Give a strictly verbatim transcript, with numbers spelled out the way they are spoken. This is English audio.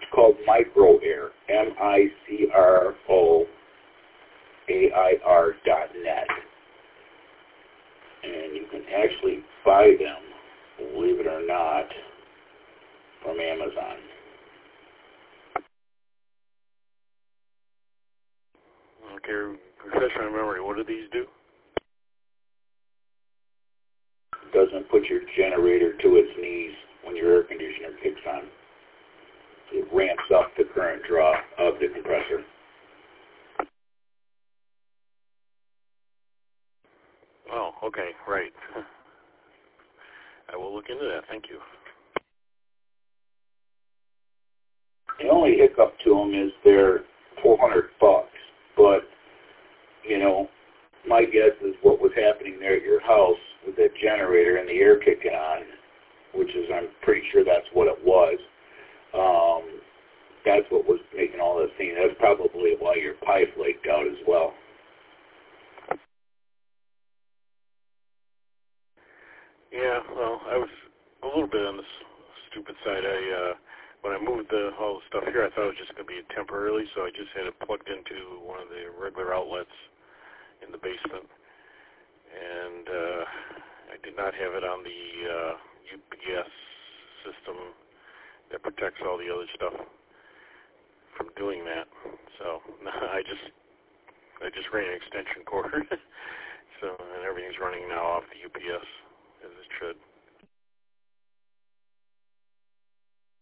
called Micro Air, M I C R O A I R dot net. And you can actually buy them, believe it or not, from Amazon. Okay, refresh my memory. What do these do? Doesn't put your generator to its knees when your air conditioner kicks on. It ramps up the current draw of the compressor. Oh, okay, right. I will look into that. Thank you. The only hiccup to them is they're four hundred bucks, but, you know, my guess is what was happening there at your house with that generator and the air kicking on, which is, I'm pretty sure that's what it was. Um, that's what was making all this scene. That's probably why your pipe leaked out as well. Yeah, well, I was a little bit on the stupid side. I uh, when I moved the all the stuff here, I thought it was just going to be temporarily, so I just had it plugged into one of the regular outlets in the basement, and uh, I did not have it on the uh, U P S system that protects all the other stuff from doing that. So I just I just ran an extension cord, so and everything's running now off the U P S as it should.